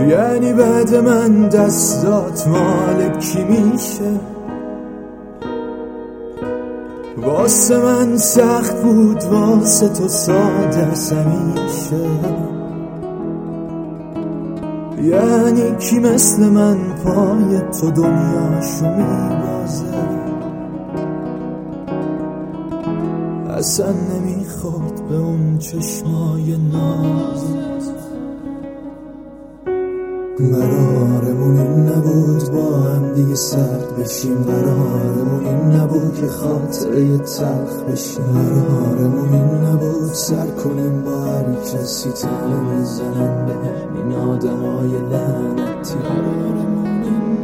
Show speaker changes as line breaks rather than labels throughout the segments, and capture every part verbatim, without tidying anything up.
یعنی بعد من دستات مال کی میشه؟ واسه من سخت بود، واسه تو ساده است همیشه. یعنی کی مثل من پای تو دنیاشو میبازه؟ اصلا نمیخورد به اون چشمای نازت. قرارمون این نبود با هم دیگه سرد بشیم، قرارمون این نبود که خاطره تلخ بشیم، قرارمون این نبود سر کنیم با هر کسی تنه بزنن به این آدمای لعنتی. قرارمون این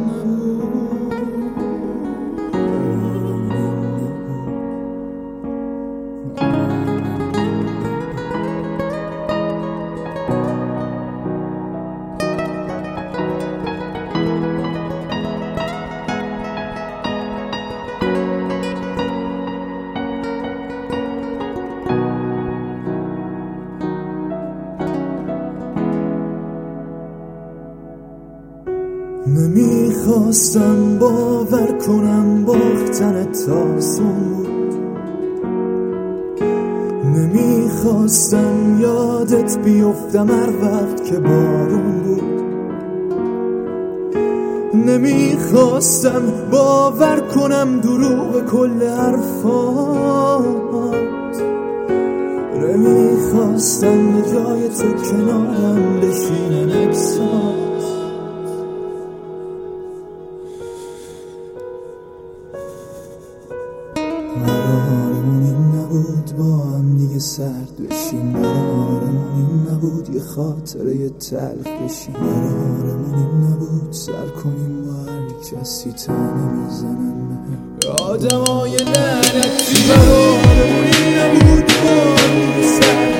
نمیخواستم باور کنم باختنت آسون بود، نمیخواستم یادت بیفتم هر وقت که بارون بود، نمیخواستم باور کنم دروغ کل حرفات، نمیخواستم به جای تو کنارم بشینن عکسات. قرارمون این نبود با هم دیگه سرد بشیم، قرارمون این نبود یه خاطره تلخ بشیم، قرارمون این نبود سر کنیم با هر کسی تنه میزنن به آدمای لعنتی. قرارمون این نبود با هم دیگه سرد